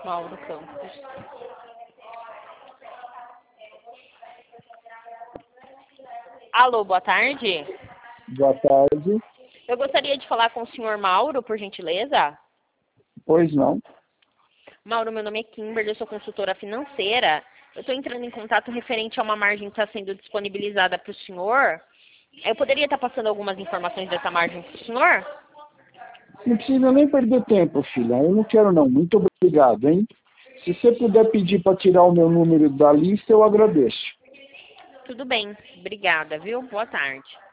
Mauro Campos. Alô, boa tarde. Boa tarde. Eu gostaria de falar com o senhor Mauro, por gentileza. Pois não. Mauro, meu nome é Kimberly, eu sou consultora financeira. Eu estou entrando em contato referente a uma margem que está sendo disponibilizada para o senhor. Eu poderia estar passando algumas informações dessa margem para o senhor? Não precisa nem perder tempo, filha. Eu não quero não. Muito obrigado, hein? Se você puder pedir para tirar o meu número da lista, eu agradeço. Tudo bem, obrigada, viu? Boa tarde.